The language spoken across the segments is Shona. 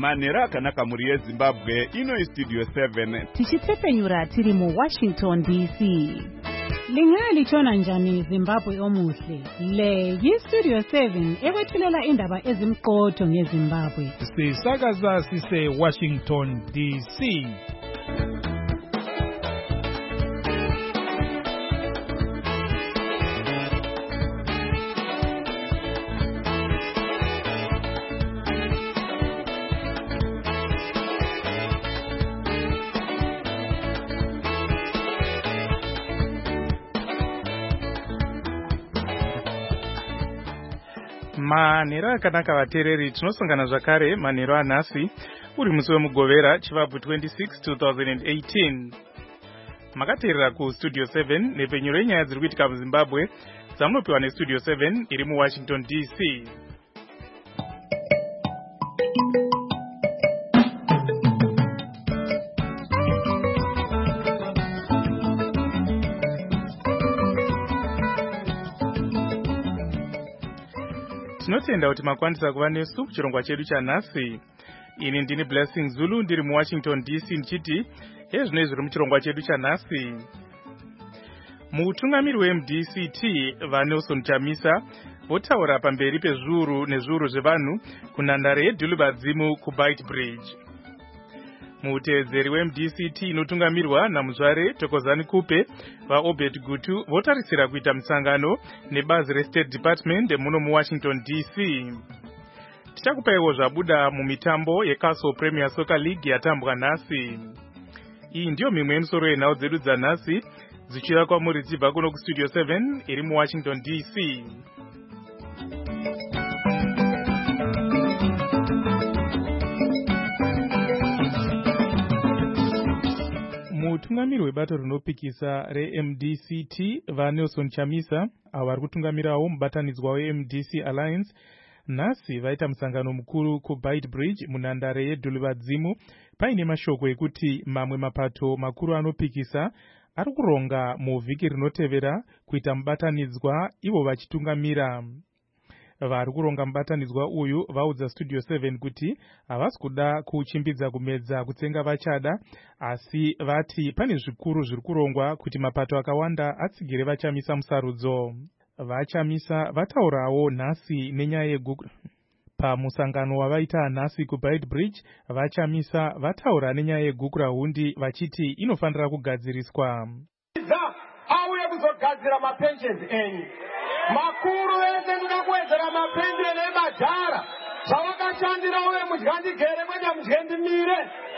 Manera akanaka muri yeZimbabwe ino Studio 7 tichitsepenyura tiri mu Washington DC. Lingalitshona njani Zimbabwe omuhle? Le yi-Studio 7 ekwethulela indaba ezimqotho ngeZimbabwe. Sisakaza sise Washington DC. Manera akanaka vateereri, tinosongana zvakare manheru anhasi uri musi wemugovera chivabvu 26 2018. Makateerera kuStudio 7 nepenyuro yenyaya dziri kuitika muZimbabwe dzamunopiwa neStudio 7 iri muWashington DC. Tinotenda kuti makwanisa kuva nesu kuchirongwa chedu chanhasi. Ini ndini Blessing Zulu ndiri muWashington DC ndichiti hezvinoi zviri muchirongwa chedu chanhasi. Mutungamiri weMDCT vaNelson Chamisa votaura pamberi pezviuru nezviuru zvevanhu kunhandare yeDhulubadzimu kuBeitbridge. Muteedzeri weMDCT inotungamirwa namuzvare Thokozani Kupe vaObed Gutu votarisira kuita musangano nebazi reState Department muno muWashington DC. Tichakupaiwo zvabuda mumitambo yeCastle Premier Soccer League yatambwa nhasi. Iyi ndiyo mimwe yemisoro yenhau dzedu dzanhasi dzichiuya kwamuri dzibva kuno kuStudio 7 iri muWashington DC. Mutungamiri webato rinopikisa reMDCT vaNelson Chamisa avo vari kutungamirawo mubatanidzwa weMDC Alliance nhasi vaita musangano mukuru kuBeitbridge munhandare yeDhulubadzimu paine mashoko ekuti mamwe mapato makuru anopikisa ari kuronga muvhiki rinotevera kuita mubatanidzwa ivo vachitungamira. Vari kuronga mubatanidzwa uyu vaudza Studio 7 kuti havasi kuda kuchimbidza kumedza kutsenga vachada, asi vati pane zvikuru zviri kurongwa kuti mapato akawanda atsigire Vachamisa musarudzo. Vachamisa vataurawo nhasi nenyaya yeguku. Pamusangano wavaita nhasi kuBeitbridge, Vachamisa vataura nenyaya yegukurahundi vachiti inofanira kugadziriswa. Auye kuzogadzira mapensions enyu. Makuru ese munakuwedzera mapension emajara zvavakashandira uye mudyandigere mwenya mudyandimire.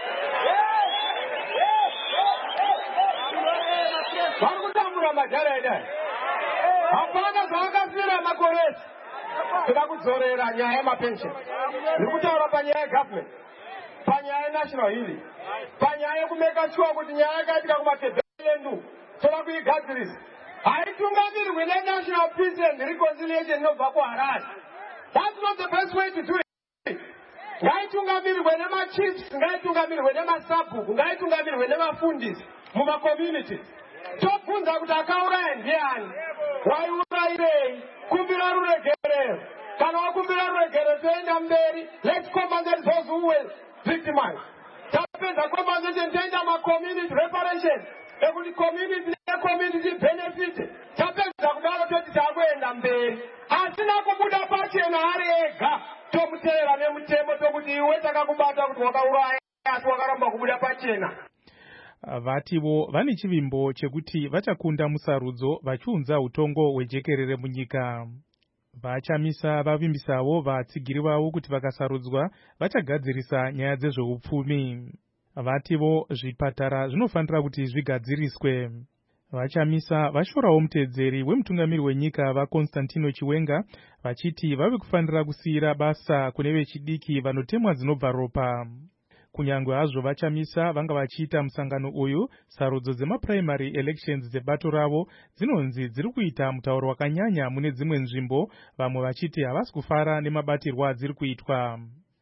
Vari kutambura majara edai. Hapana zvavakasira makoresi. Tida kudzorera nyaya yemapension. Ndiri kutaura panyaya yegovernment, panyaya yenational healing, panyaya yekumeka sure kuti nyaya yakaitika kumatebhelendu toda kuigadzirisa. Haitungamirwe neNational Peace and Reconciliation inobva kuHarare. That's not the best way to do it. Ngaitungamirwe nemachiefs, ngaitungamirwe nemasabhuku, ngaitungamirwe nemafundisi mumacommunities. Tobvunza kuti akauraya ndiani, waiurayirei, kumbira ruregerero. Kana wakumbira ruregerero toenda mberi, let's compensate those who were victimized. Tapedza compensation toenda community reparation. Ekuti community benefit tapedza kudaro toti takuenda mberi, asina kubuda pachena ari ega tomuteera nemutemo tokuti iwe takakubata kuti wakauraya asi wakaramba kubuda pachena. Vativo vane chivimbo chekuti vachakunda musarudzo vachiunza utongo hwejekerere munyika. Vachamisa vavimbisawo vatsigiri vavo kuti vakasarudzwa vachagadzirisa nyaya dzezveupfumi. Vativo zvipatara zvinofanira kuti zvigadziriswe. Vachamisa vashorawo muteedzeri wemutungamiri wenyika vaConstantino Chiwenga vachiti vave kufanira kusiyira basa kune vechidiki vanotemwa dzinobva ropa. Kunyangwe hazvo Vachamisa vanga vachiita musangano uyu, sarudzo dzemaprimary elections dzebato ravo dzinonzi dziri kuita mutauro wakanyanya mune dzimwe nzvimbo, vamwe vachiti havasi kufara nemabatirwa adziri kuitwa.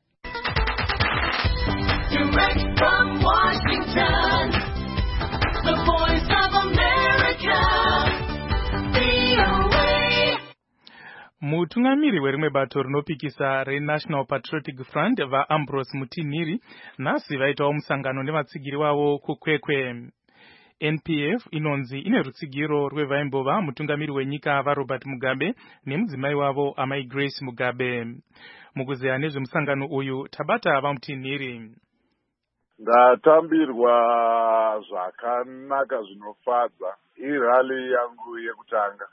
Direct from Washington, the voice of America, VOA. Mutungamiri werimwe bato rinopikisa reNational Patriotic Front vaAmbrose Mutinhiri nhasi vaitawo musangano nevatsigiri wavo kukwekwe. NPF inonzi ine rutsigiro rwevaimbova mutungamiri wenyika vaRobert Mugabe nemudzimai wavo amai Grace Mugabe. Mukuzeya nezvemusangano uyu tabata vaMutinhiri. Ndatambirwa zvakanaka zvinofadza irali yangu yekutanga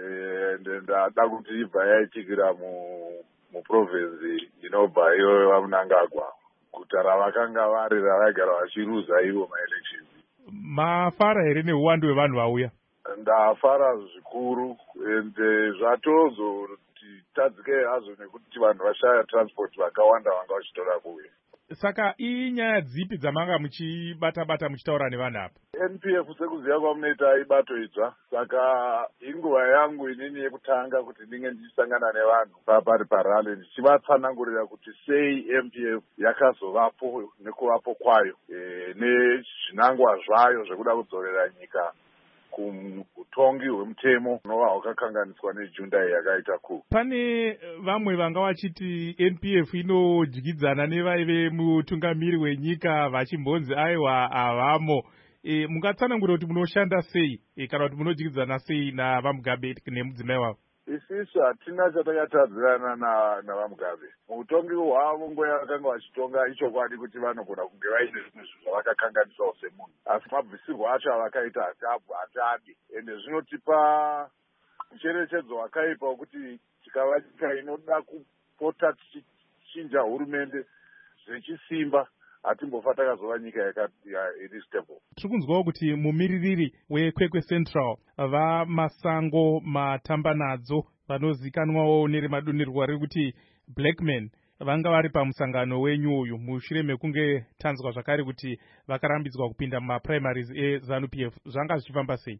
ndada kuti ibva yaitikira muprovinsi inobva iyoyo vaMnangagwa, guta ravakanga vari ravagara vachiruza ivo maelection. Mafara here neuwandu hwevanhu vauya? Ndafara zvikuru ende zvatozoti tadzike hazvo nekuti vanhu vashaya transport vakawanda vanga vachitora kuuya. Saka inyaya dzipi dzamanga muchibata-bata muchitaura nevanhu apa? NPF sekuziva kwamunoita ibato idzva, saka inguva yangu inini yekutanga kuti ndinge ndichisangana nevanhu pari parale ndichivatsanangurira kuti sei NPF yakazovapo nekuvapo kwayo nezvinangwa zvayo zvekuda kudzorera nyika kutongi hwemutemo unova hwakakanganiswa neJundai yakaita ku. Pane vamwe vanga vachiti NPF inodyidzana nevaive mutungamiri wenyika vachimbonzi aiwa havamo. Mungatsanangura kuti munoshanda sei kana kuti munodyidzana sei navaMugabe nemudzimai wavo? Isisu hatina chatakatadzirana navaMugabe. Mutongi hwavo nguva yakanga vachitonga ichokwadi kuti vanogona kunge vaine zvimwe zvinhu zvavakakanganisawo semunhu, asi mabvisirwo acho avakaita hatadi, ende zvinotipa mucherechedzo wakaipa wekuti tikava nyika inoda kupota tichichinja hurumende zvechisimba hatimbofa takazova nyika iri stable. Tiri kunzwawo kuti mumiririri wekwekwe Central vaMasango Matambanadzo vanozikanwawo neremadonherwa riri kuti Blackman vanga vari pamusangano wenyu uyu mushure mekunge tanzwa zvakare kuti vakarambidzwa kupinda mumaprimaries eZANU-PF. Zvanga zvichifamba sei?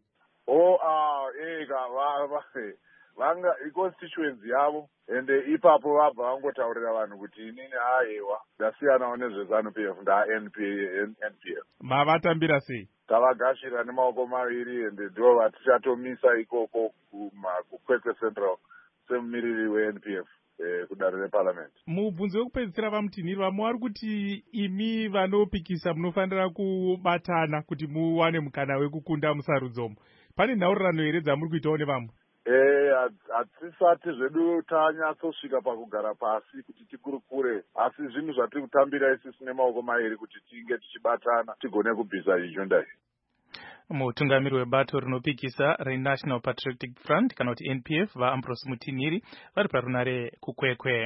Vanga iconstituency yavo ende ipapo vabva vangotaurira vanhu kuti inini aiwa ndasiyanawo nezveZANU-PF nda-NPF. Mavatambira sei? Tavagashira nemaoko maviri ende ndivo vatichatomisa ikoko kukwekwe Central semumiriri weNPF kudare reparliament. Mubvunzo wekupedzisira vaMutinhiri vamwe vari kuti imi vanopikisa munofanira kubatana kuti muwane mukana wekukunda musarudzomo. Pane nhaurirano here dzamuri kuitawo nevamwe? Hatisati zvedu tanyatsosvika pakugara pasi kuti tikurukure, asi zvinhu zvatiri kutambira isisi nemaoko mairi kuti tinge tichibatana tigone kubvisa iJundai. Mutungamiri webato rinopikisa reNational Patriotic Front kana kuti NPF vaAmbrose Mutinhiri vari parunare kukwekwe.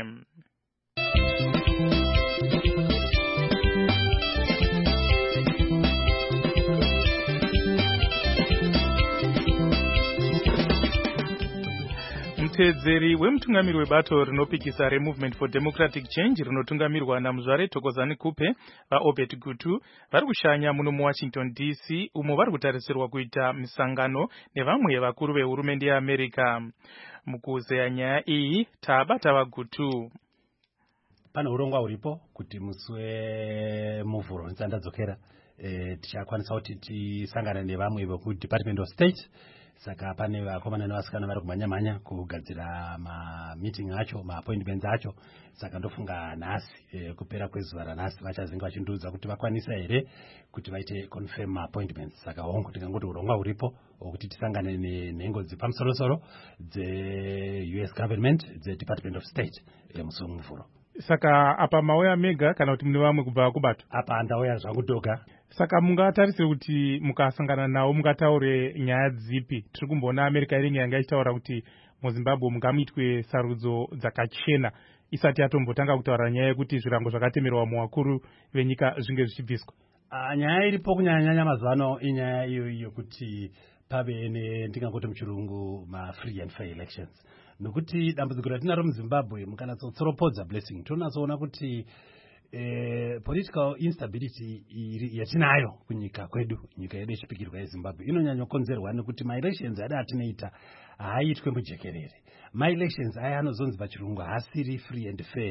Mutedzeri wemutungamiri webato rinopikisa reMovement for Democratic Change rinotungamirwa naMuzvare Thokozani Kupe vaObert Gutu vari kushanya muno muWashington DC umo vari kutarisirwa kuita misangano nevamwe vakuru vehurumende yeAmerica. Mukuzeya nyaya iyi tabata vaGutu. Pane urongwa huripo kuti musi wemuvhuro netsandadzokera tichakwanisa kuti tisangane nevamwe vekuDepartment of State. Saka pane vakomana nevasikana vari kumhanya-mhanya kugadzira mameeting acho, maappointments acho. Saka ndofunga nhasi kupera kwezuva ranhasi vachazinga vachindiudza kuti vakwanisa here kuti vaite confirm maappointments. Saka hongu ndingangoti urongwa huripo hwekuti tisangane nenhengo dzepamusoro-soro dze-US government, dze-Department of State musi wemuvhuro. Saka apa mauya mega kana kuti mune vamwe kubva kubato? Apa ndauya zvangu doga. Saka mungatarisire kuti mukasangana nawo mungataure nyaya dzipi? Tiri kumboona America iringe yanga ichitaura kuti muZimbabwe mungamuitwe sarudzo dzakachena isati yatombotanga kutaura nyaya yekuti zvirango zvakatemerwa muvakuru venyika zvinge zvichibviswa. Nyaya iripo kunyanya-nyanya mazuvano inyaya iyo kuti pave ndingangoti muchirungu ma-free and fair elections. Nokuti dambudziko ratinaro muZimbabwe mukanatsotsiropodza Blessing tonatsoona kuti political instability yatinayo kunyika kwedu, nyika yedu yechipikirwa yeZimbabwe inonyanya konzerwa nekuti ma-elections ade atinoita haaitwe mujekerere. Ma-elections aya anozonzi pachirungu haasiri free and fair,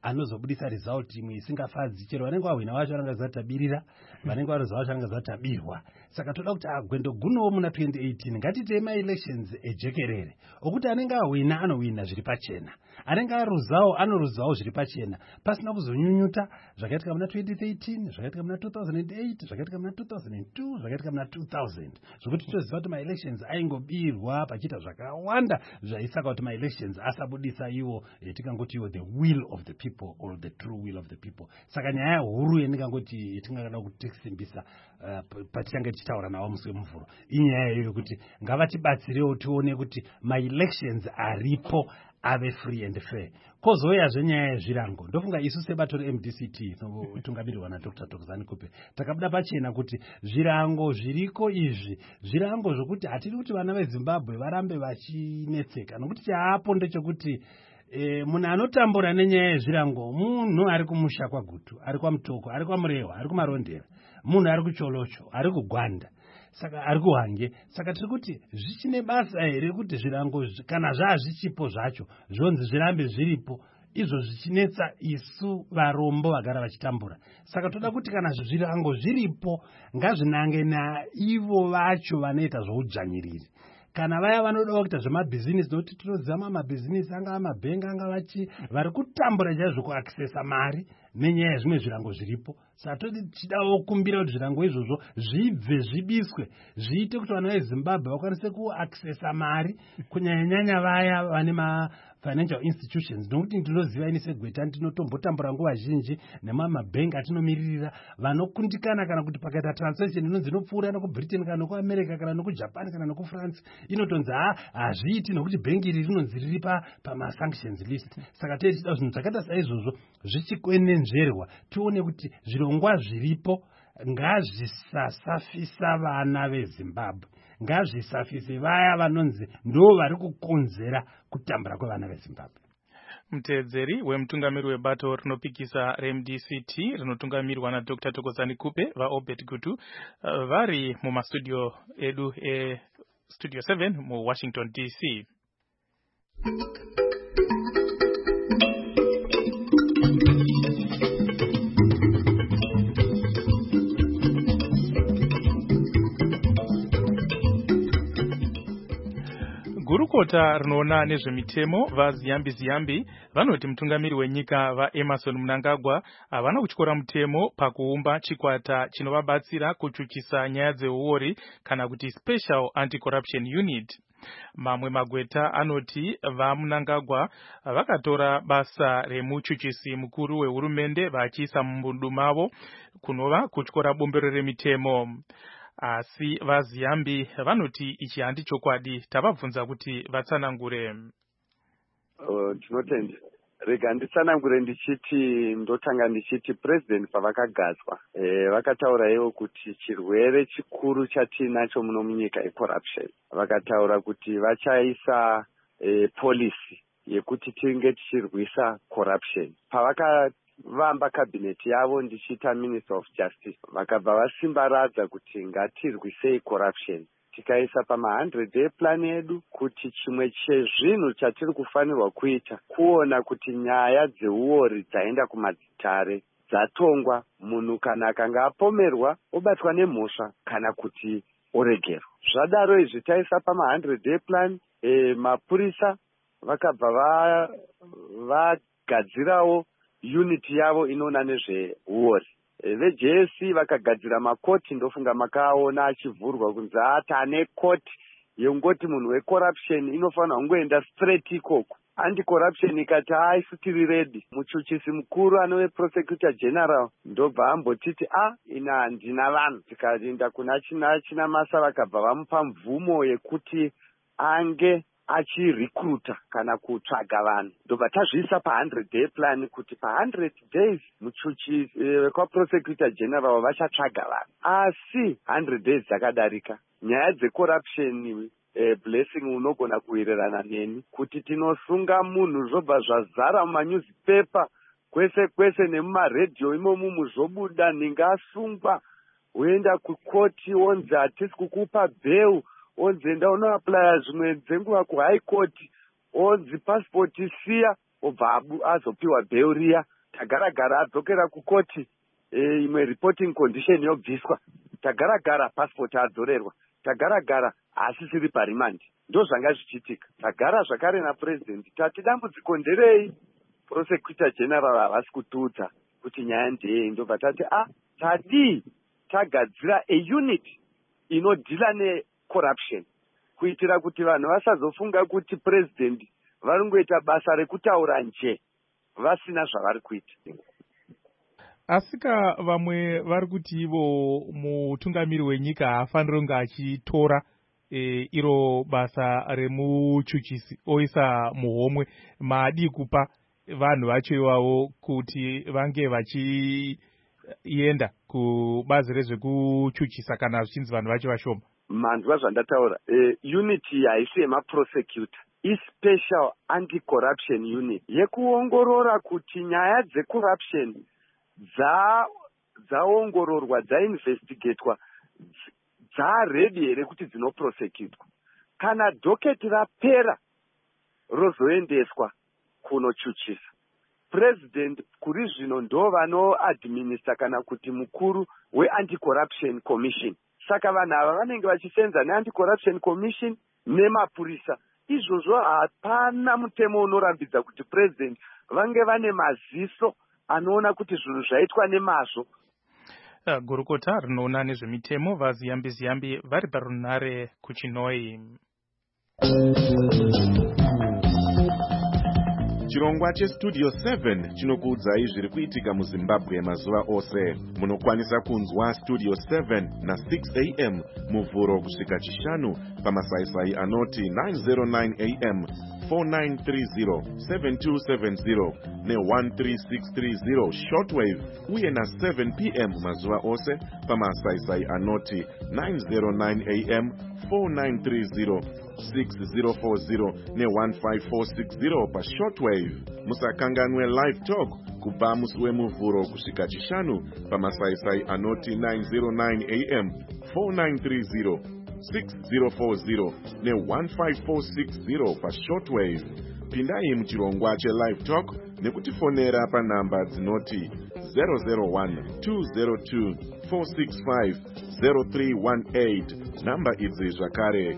anozobudisa result imwe isingafadzi. Chero vanenge vahwina vacho vanenge vazatabirira, vanenge varoza vacho vanenge vazatabirwa. Saka toda kuti Gwendo Gunowo muna 2018 ngatite ma-elections ejekerere okuti anenge ahwina anohwina zviri pachena, anenge aruzawo anoruzawo zviri pachena, pasina kuzonyunyuta zvakaitika muna 2013, zvakaitika muna 2008, zvakaitika muna 2002, zvakaitika muna 2000, zvokuti toziva kuti ma-elections aingobirwa pachiita zvakawanda zvaisaka kuti ma-elections asabudisa iwo yatingangoti iwo the will of the people or the true will of the people. Saka nyaya huru yandingangoti tingada kutisimbisa patichange tichitaura navo musi wemuvhuro inyaya iyoyo kuti ngavatibatsirewo tione kuti ma-elections aripo ave free and fair. Kozouya nyaya yezvirango, ndofunga isu sebato reMDCT tungamirirwa naDr. Thokozani Kupe takabuda pachena kuti zvirango zviriko izvi zvirango zvokuti hatiri kuti vana veZimbabwe varambe vachinetseka, nokuti chaapo ndechekuti munhu anotambura nenyaya yezvirango munhu ari kumusha kwaGutu, ari kwaMutoko, ari kwaMurehwa, ari kuMarondera, munhu ari kuCholocho, ari kuGwanda, saka ari kuHwange. Saka tiri kuti zvichine basa here kuti zvirango kana zvichipo zvacho zvonzi zvirambe zviripo, izvo zvichinetsa isu varombo vagara vachitambura. Saka toda kuti kana zvirango zviripo ngazvinange naivo vacho vanoita zvoudzvanyiriri. Kana vaya vanoda kuita zvemabhizinesi, nokuti tinoziva mabhizinesi angava mabhengi angava vari kutambura chaizvo kuaccessa mari nenyaya yezvimwe zvirango zviripo. Saka tochidawo kumbira kuti zvirango izvozvo zvibve zvibiswe zviite kuti vana veZimbabwe vakwanise kuaccessa mari, kunyanya vaya vane financial institutions, nokuti ndinoziva ini seGweta ndinotombotambura nguva zhinji nemamabhengi atinomiririra vanokundikana kana kuti pakaita transaction inonzi inopfuura nokuBritain kana nokuAmerica kana nokuJapan kana nokuFrance inotonzi hazviiti nokuti bhengi iri rinonzi riri pama-sanctions list. Saka tichida zvinhu zvakaita saizvozvo zvichikwenenzverwa tione kuti zvirongwa zviripo ngazvisasafisa vana veZimbabwe, ngazvisafise vaya vanonzi ndo vari kukonzera kutambura kwevana veZimbabwe. Mutedzeri wemutungamiri webato rinopikisa reMDCT rinotungamirwa naDr. Thokozani Kupe vaObert Gutu vari mumastudio edu Studio 7 muWashington DC. Gurukota rinoona nezvemitemo vaZiyambi vanoti mutungamiri wenyika vaEmmerson Mnangagwa havana kutyora mutemo pakuumba chikwata chinovabatsira kuchuchisa nyaya dzeuori kana kuti Special Anti-Corruption Unit. Mamwe magweta anoti vaMnangagwa vakatora basa remuchuchisi mukuru wehurumende vachiisa mumbundu mavo kunova kutyora bombero remitemo. Asi vaZiyambi vanoti ichi handi chokwadi. Tababvunza kuti vatsanangure. Tinotenda. Rega nditsanangure ndotanga ndichiti President pavakagadzwa vakataura ivo kuti chirwere chikuru chatinacho muno munyika corruption. Vakataura kuti vachaisa policy yekuti tinge tichirwisa corruption. Vamba cabinet yavo ndichita Minister of Justice vakabva vasimbaradza kuti ngatirwisei corruption, tikaisa pama100-day plan yedu kuti chimwe chezvinhu chatiri kufanirwa kuita kuona kuti nyaya dzeuori dzaenda kumadzitare dzatongwa, munhu kana akanga apomerwa obatwa nemhosva kana kuti oregerwa. Zvadaro izvi taisa pama100-day plan. Mapurisa vakabva vagadzirawo unity yavo inoona nezveuori. VeJSC vakagadzira makoti, ndofunga makaona achivhurwa kunzi ane koti yongoti munhu wecorruption inofanira kungoenda straight ikoko. Anti-corruption ikati isu tiri ready. Muchuchisi mukuru anove prosecutor general ndobva ambotiti ina handina vanhu. Tikaenda kuna china masa vakabva vamupa mvumo yekuti ange achirecruita kana kutsvaga vanhu. Ndobva tazviisa pa100-day plan kuti pa100 days muchuchisi kwaprosecutor general vachatsvaga vanhu. Asi 100 days dzakadarika, nyaya dzecorruption Blessing unogona kuwirirana neni kuti tinosunga munhu zvobva zvazara mumanewspaper kwese nemumaredhiyo imomu muzvobuda ningasungwa woenda kukoti onzi hatisi kukupa bheu, onzi enda unoaplaya zvimwe dzenguva kuhigh court, onzi passport siya, obva azopiwa bheu riya tagara adzokera kukoti, imwe reporting condition yobviswa, tagara passport adzorerwa, tagara asisiri parimandi. Ndo zvanga zvichiitika. Tagara zvakare napresident tati dambudziko nderei, prosecutor general havasi kutiudza kuti nyaya ndeyei. Ndobva tati tadi tagadzira a unit inodhila necorruption kuitira kuti vanhu vasazofunga kuti president vari ngoita basa rekutaura nje vasina zvavari kuita. Asika vamwe vari kuti ivo mutungamiri wenyika haafaniri kunge achitora iro basa remuchuchisi oisa muhomwe. Maadi kupa vanhu vacho ivavo kuti vange vachienda kubazi rezvekuchuchisa kana zvichinzi vanhu vacho vashoma. Manzwa zvandataura, unity haisi yemaprosecutor, ispecial anti-corruption unit yekuongorora kuti nyaya dzecorruption dzaongororwa, dzainvestigatwa, dzaredi here kuti dzinoprosecutwa. Kana dhoketi rapera rozoendeswa kunochuchisa, president kuri zvino ndo vanoadminister kana kuti mukuru weanti-corruption commission. Saka vanhu ava vanenge vachisenza neanti-corruption commission nemapurisa. Izvozvo hapana mutemo unorambidza kuti president vange vane maziso anoona kuti zvinhu zvaitwa nemazvo. Gurukota rinoona nezvemitemo vaziyambi vari parunhare kuChinoi. Chirongwa chestudio 7 chinokuudzai zviri kuitika muZimbabwe mazuva ose. Munokwanisa kunzwa studio 7 na 6 am muvhuro kusvika chishanu pamasaisai anoti 909 am 4930 7270 ne13630 shortwave uye na 7 pm mazuva ose pamasaisai anoti 909 am 4930 6040 ne15460 pashortwave. Musakanganwe live talk kubva musi wemuvhuro kusvika chishanu pamasaisai anoti 909 am 4930 6040 ne15460 pashortwave. Pindai muchirongwa chelive talk nekutifonera panhamba dzinoti 001-202-465-0318. Namba idzi zvakare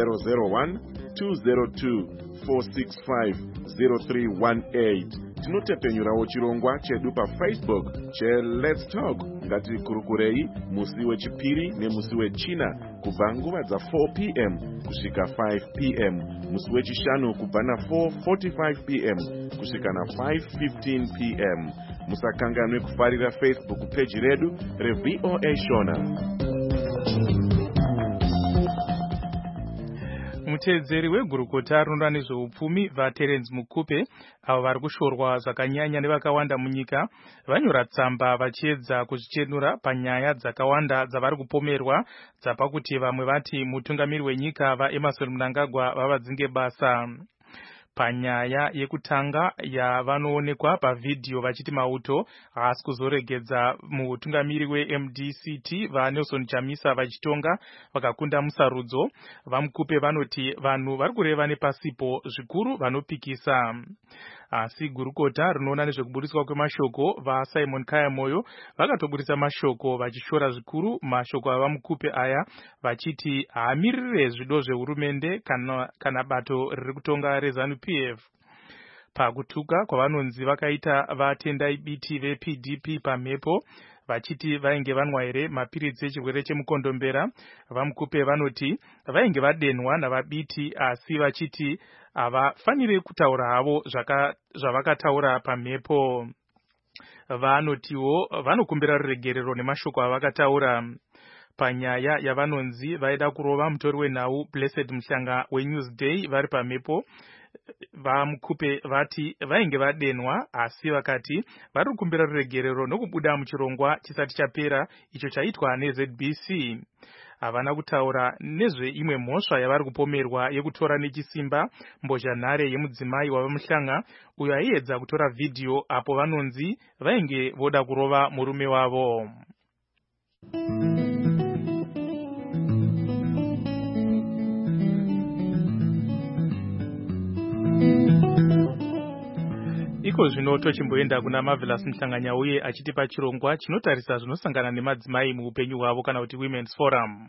001-202-465-0318. Tinotepenyurawo chirongwa chedu paFacebook cheLet's Talk. Ngatikurukurei musi wechipiri nemusi wechina kubva nguva dza4 pm kusvika 5 pm, musi wechishanu kubva na4:45 pm kusvika na5:15 pm. Musakanganwe kufarira Facebook page redu reVOA Shona. Mutedzeri wegurukota rinoona nezveupfumi vaTerence Mukupe avo vari kushorwa zvakanyanya nevakawanda munyika vanyora tsamba vachiedza kuzvichenura panyaya dzakawanda dzavari kupomerwa dzapa kuti vamwe vati mutungamiri wenyika vaEmmerson Mnangagwa vavadzinge basa. Panyaya yekutanga yavanoonekwa pavhidhiyo vachiti mauto haasi kuzoregedza mutungamiri weMDCT vaNelson Chamisa vachitonga vakakunda musarudzo. VaMukupe vanoti vanhu vari kureva nepasipo zvikuru vanopikisa. Asi gurukota rinoona nezvekuburiswa kwemashoko vaSimon Kayamoyo vakatoburitsa mashoko vachishora zvikuru mashoko avaMukupe aya vachiti haamirire zvido zvehurumende kana bato riri kutonga reZANU-PF. Pakutuka kwavanonzi vakaita vatendai biti vePDP pamhepo vachiti vainge vanwa here mapiritsi echirwere chemukondombera, vaMukupe vanoti vainge vadenwa navabiti asi vachiti havafaniri kutaura havo zvavakataura pamhepo. Vanotiwo vanokumbira ruregerero nemashoko avakataura. Panyaya yavanonzi vaida kurova mutori wenhau Blessed Mushanga weNewsday vari pamhepo, vaMukupe vati vainge vadenwa asi vakati vari kukumbira ruregerero nokubuda muchirongwa chisati chapera icho chaitwa neZBC. Havana kutaura nezveimwe mhosva yavari kupomerwa yekutora nechisimba mbozhanhare yemudzimai wavaMushanga uyo aiedza kutora vhidhiyo apo vanonzi vainge voda kurova murume wavo. iko zvino tochimboenda kuna Marvelous Mhlanganyauye achitipa chirongwa chinotarisa zvinosangana nemadzimai muupenyu hwavo kana kuti Women's Forum.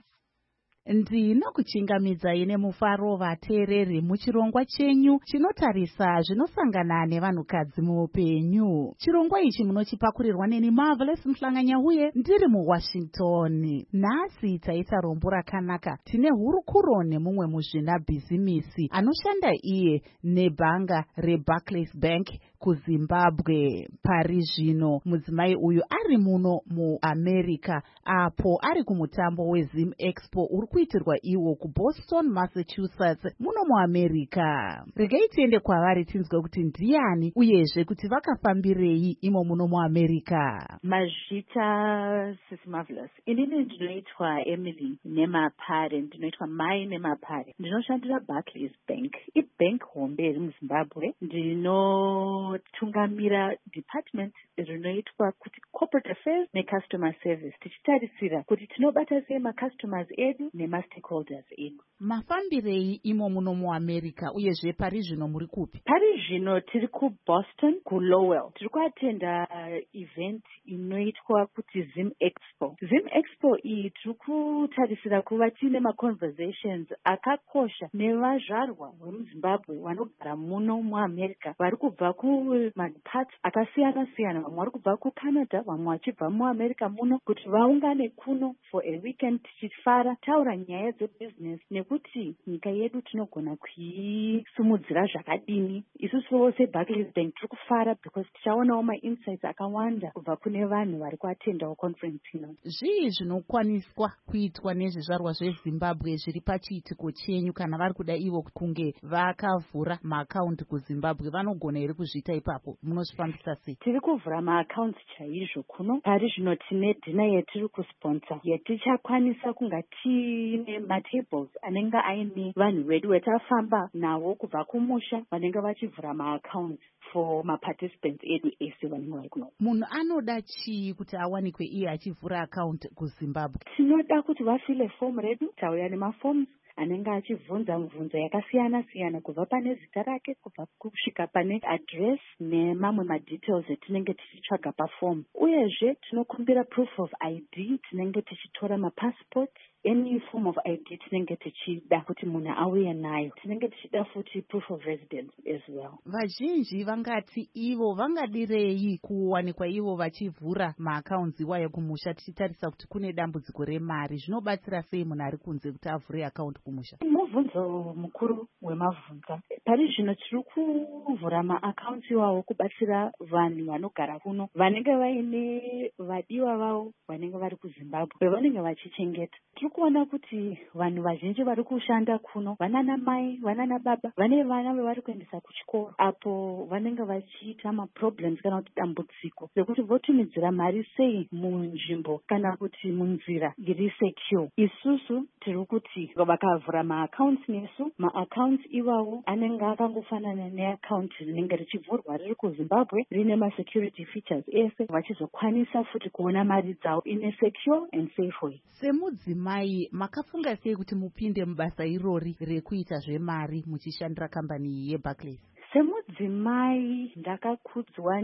Ndinokuchingamidzai nemufaro vateereri muchirongwa chenyu chinotarisa zvinosangana nevanhukadzi muupenyu. Chirongwa ichi munochipakurirwa neni Marvelous Mhlanganyauye ndiri muWashington. Nhasi taita rombo rakanaka. Tine hurukuro nemumwe muzvinabhizimisi anoshanda iye nebhanga reBarclays Bank kuZimbabwe. Pari zvino mudzimai uyu ari muno muAmerica apo ari kumutambo weZim Expo uri kuitirwa iwo kuBoston, Massachusetts muno muAmerica. Regai tiende kwavari tinzwe kuti ndiani uyezve kuti vakafambirei imo muno muAmerica. Mazvita Sis Marvelous. Inini ndinoitwa Emily Nemapare, ndinoitwa Mai Nemapare. Ndinoshandira Barclays Bank. Ibank hombe iri muZimbabwe. Ndinotungamira department rinoitwa kuti Corporate Affairs neCustomer Service. Tichitarisira kuti tinobata sei macustomers edu nemastakeholders edu. Mafambirei imo muno muAmerica uyezve pari zvino muri kupi? Pari zvino tiri kuBoston kuLowell. Tiri kuatenda event inoitwa kuti Zim Expo. Zim Expo iyi tiri kutarisira kuva tine maconversations akakosha nevazvarwa vemuZimbabwe vanogara muno muAmerica vari kubva kumaparts akasiyana siyana. Vamwe vari kubva kuCanada, vamwe vachibva muAmerica muno kuti vaungane kuno for a weekend tichifara taura nyaya dzebusiness nekuti nyika yedu tinogona kuisimudzira zvakadini. Isusu vose Barclays Bank tiri kufara because tichaonawo mainsights akawanda kubva kune vanhu vari kuatendawo conference ino. Zvii zvinokwaniswa kuitwa nezvizvarwa zveZimbabwe zviri pachiitiko chenyu kana vari kuda ivo kunge vakavhura maakaunti kuZimbabwe vanogona here kuzviita ipapo? Munozvifambisa sei? Tiri kuvhura maakaunti chaizvo kuno. Pari zvino tine dhina yetiri kusponsor yetichakwanisa kunga tine matables anenge aine vanhu vedu vetafamba navo kubva kumusha vanenge vachivhura maakaunti for maparticipants edu ese vanenge vari kuno. Munhu anoda chii kuti awanikwe iye achivhura akaunti kuZimbabwe? Tinoda kuti vafile fomu redu. Tauya nemafomu anenge achibvunza mibvunzo yakasiyana siyana kubva pane zita rake kubva kusvika pane address nemamwe madetails etinenge tichitsvaga pafomu. Uyezve tinokumbira proof of ID, tinenge tichitora mapassport, any form of ID tinenge tichida kuti munhu auye nayo. Tinenge tichida futi proof of residence as well. Vazhinji vangati ivo vangadirei kuwanikwa ivo vachivhura maakaunti iwayo kumusha tichitarisa kuti kune dambudziko remari. Zvinobatsira sei munhu ari kunze kuti avhure akaunti kumusha? Mubvunzo mukuru wemabvunza. Pari zvino tiri kuvhura maakaunti iwawo kubatsira vanhu vanogara kuno vanenge vaine vadiwa vavo vanenge vari kuZimbabwe vanenge vachichengeta. Tiri kuona kuti vanhu vazhinji vari kushanda kuno vanana mai vanana baba vane vana vavari kuendesa kuchikoro apo vanenge vachiita maproblems kana kuti dambudziko rekuti votumidzira mari sei munzvimbo kana kuti munzira iri secure. Isusu tiri kuti vakavhura maakaunti nesu maakaunti iwawo anenge akangofanana neakaunti rinenge richivhurwa riri kuZimbabwe rine masecurity features ese vachizokwanisa futi kuona mari dzavo ine secure and safe way. Semudzimai makafunga sei kuti mupinde mubasa irori rekuita zvemari muchishandira kambani yeBarclays? Semudzimai ndakakudzwa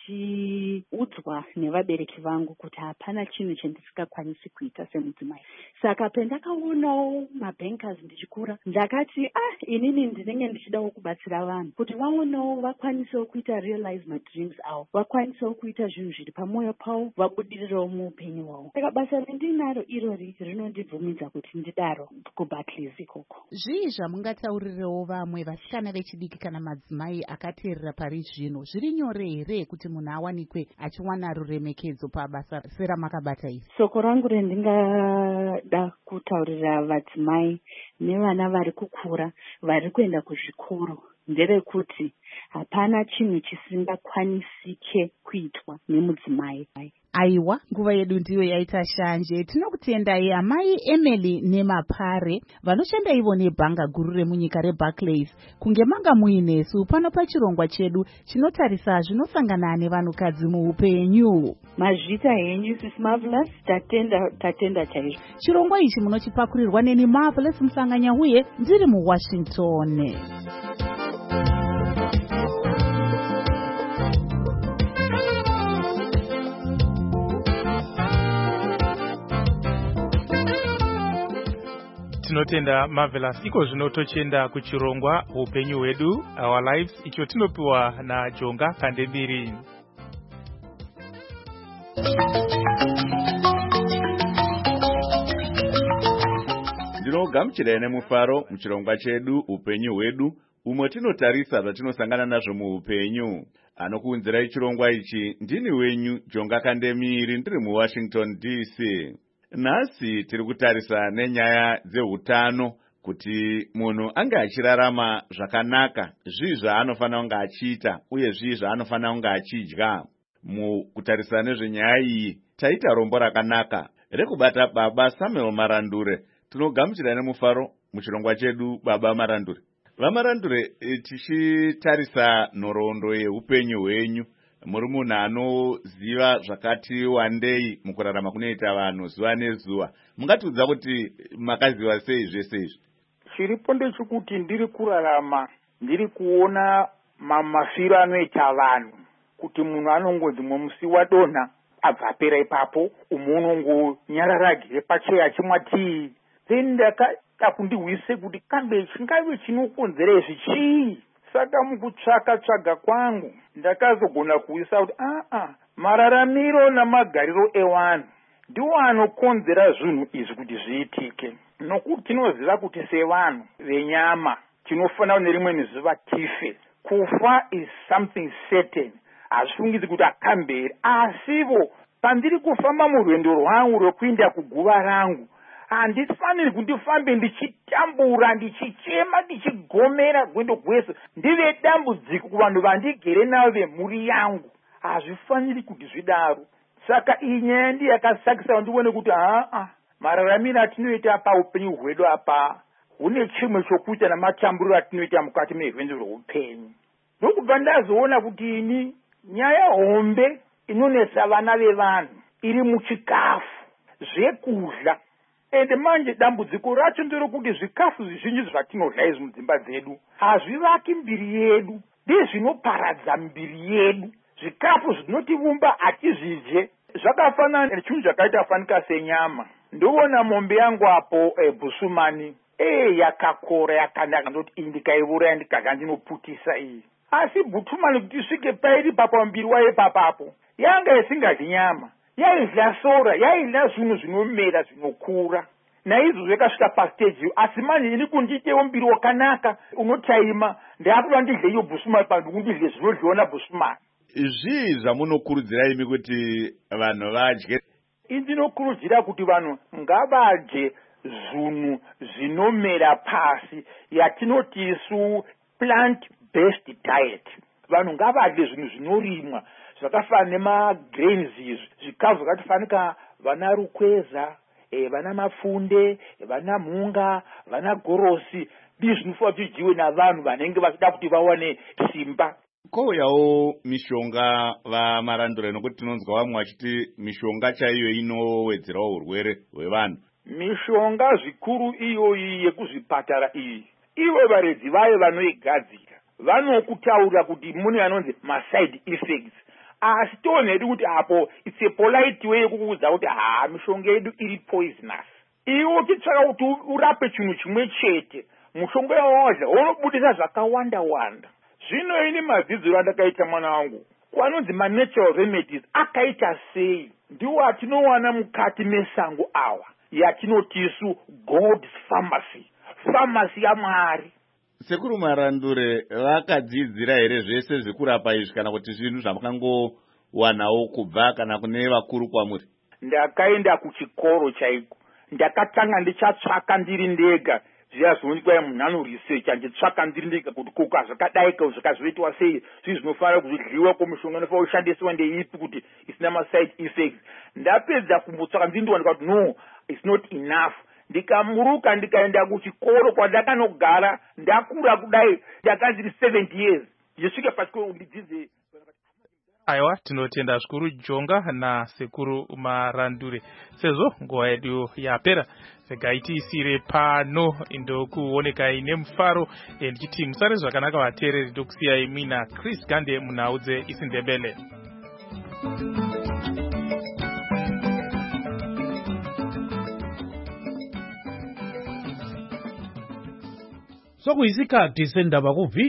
ndichiudzwa nevabereki vangu kuti hapana chinhu chandisingakwanisi kuita semudzimai. Saka pendakaonawo mabankers ndichikura ndakati inini ndinenge ndichidawo kubatsira vanhu kuti vaonewo vakwanisewo kuita realize my dreams avo, vakwanisewo kuita zvinhu zviri pamwoyo pavo, vabudirirewo muupenyu hwavo. Saka basa rendinaro irori rinondibvumidza kuti ndidaro kuBarclays ikoko. Zvii zvamungataurirewo vamwe vasikana vechidiki kana madzimai akateerera pari zvino? Zviri nyore here kuti munhu awanikwe achiwana ruremekedzo pabasa seramakabata iri? Soko rangu rendingada kutaurira vadzimai nevana vari kukura vari kuenda kuzvikoro nderekuti hapana chinhu chisingakwanisike kuitwa nemudzimai. Aiwa, nguva yedu ndiyo yaita shanje. Tinokutendai amai Emily Nemapare vanoshanda ivo nebhanga guru remunyika reBarclays kunge manga muinesu pano pachirongwa chedu chinotarisa zvinosangana nevanhukadzi muupenyu. Mazvita henyu Sis Marvelous, tatenda chaizvo. Chirongwa ichi munochipakurirwa neni Marvelous Mhlanganyauye ndiri muWashington. tinotenda Marvelous. Iko zvino tochenda kuchirongwa upenyu hwedu, Our Lives, icho tinopiwa naJonga Kandemiri. Ndinogamuchira nemufaro muchirongwa chedu upenyu hwedu, umwe tinotarisa zvatinosangana nazvo muupenyu. Anokuunzirai chirongwa ichi ndini wenyu Jonga Kandemiri, ndiri muWashington DC. Nhasi tiri kutarisa nenyaya dzehutano, kuti munhu ange achirarama zvakanaka, zvii zvaanofanira kunge achiita uye zvii zvaanofanira kunge achidya. Mukutarisa nezvenyaya iyi taita rombo rakanaka rekubata Baba Samuel Marandure. Tinogamuchira nemufaro muchirongwa chedu Baba Marandure. Vamarandure, tichitarisa nhoroondo yeupenyu hwenyu, muri munhu anoziva zvakati wandei mukurarama kunoita vanhu zuva nezuva. Mungatiudza kuti makaziva sei zvese izvi? Chiripo ndechekuti ndiri kurarama ndiri kuona mafiro anoita vanhu, kuti munhu anongonzi musi wadonha abva apera ipapo, umwe unongonyararagire pacheya chimwa tii. Then ndakada kundihwise kuti kambe chingave chinokonzera izvi chii. Saka mukutsvaka kwangu ndakazogona kuisa kuti mararamiro namagariro evanhu ndiwo anokonzera zvinhu izvi kuti zviitike. Nokuti tinoziva kuti sevanhu venyama tinofanira nerimwe zuva tife. Kufa is something certain. Hazvifungidzi kuti akamberi. Asivo pandiri kufamba murwendo rwangu rwekuenda kuguva rangu, handifaniri kuti ndifambe ndichitambura, ndichichema, ndichigomera gwendo gwese, ndive dambudziko kuvanhu vandigere navo vemhuri yangu. Hazvifaniri kuti zvidaro. Saka iyi nyaya ndiyo yakasakisa ndione kuti mararamiro atinoita paupenyu hwedu apa hune chimwe chokuita namatamburiro atinoita mukati mehwenzo rweupenyu. Ndokubva ndazoona kuti ini nyaya hombe inonesa vana vevanhu iri muchikafu, zvekudya. Ende manje dambudziko racho nderokuti zvikafu zvizhinji zvatinodya izvi mudzimba dzedu hazvivaki mbiri yedu, ndezvinoparadza mbiri yedu. Zvikafu zvinotivumba hatizvidye. Zvakafanana nechinhu zvakaita fanika senyama. Ndoona mombe yangu apo Busumani yakakora yakanaka, ndoti iyi ndikaiuraya ndikadya ndinoputisa iyi. Asi Busumani kuti isvike pairi papambiri wayo papapo yanga isingadyi nyama, yaidya sora, yaidya zvinhu zvinomera zvinokura. Naizvo zvakasvika pastage, asi manje ini kundiitewo mbiri wakanaka unotaima, ndakuda ndidye iyo Busumani pandikundidye zvinodyiwa naBusumani. Zvii zvamunokurudzira imi kuti vanhu vadye? Ndinokurudzira kuti vanhu ngavadye zvinhu zvinomera pasi, yatinoti isu plant based diet. Vanhu ngavadye zvinhu zvinorimwa zvakafanana nemagrains, izvi zvikafu zvakatifanika vana rukweza, vana mafunde, vana mhunga, vana gorosi. Ndizvo zvinofanira kuti zvidyiwe navanhu vanenge vachida kuti vawane simba. Kouyawo mishonga vamarandure, nokuti tinonzwa vamwe vachiti mishonga chaiyo inowedzerawo urwere hwevanhu. Mishonga zvikuru iyoyi yekuzvipatara iyi, ivo varedzi vayo vanoigadzira vanokutaura kuti mune anonzi maside effects. Asi tonhedi kuti apo it's a polite way yekukuudza kuti mishonga yedu iri poisonous. Iwo uchitsvaka kuti urape chinhu chimwe chete, mushonga yawadya unobudisa zvakawanda wanda. Zvino ini madzidziro andakaita mwana wangu kwanonzi natural remedies akaita sei, ndiwo atinowana mukati mesango awa yatinoti isu God's pharmacy yaMwari. Sekuru Marandure, vakadzidzira here zvese zvekurapa izvi kana kuti zvinhu zvamukangowanawo kubva kana kune vakuru kwamuri? Ndakaenda kuchikoro chaiko, ndakatanga ndichatsvaka ndiri ndega. Zviyazonekwa munhu anoresearcha, nditsvaka ndiri ndega kuti koka zvakadaika zvakazvoitwa sei, zvii zvinofanira kuzvidyiwa, komishonga inofanira kushandiswa ndeipi kuti isina maside effects. Ndapedza kumbotsvaka ndindowanika kuti no, it's not enough. Ndikamuruka ndikaenda kuchikoro kwandakanogara, ndakura kudai, ndakandiri 70 years. Ndisvike pachikoro ndidzidze. Aiwa, tinotenda zvikuru Jonga nasekuru Marandure. Sezvo nguva yedu yapera, sagaitiisire pano ndokuonekai nemufaro, ndichiti musare zvakanaka vateereri, ndokusiyai mina Chris Gande munhau dzeIsiNdebele. sokuyisikhathi sendaba ku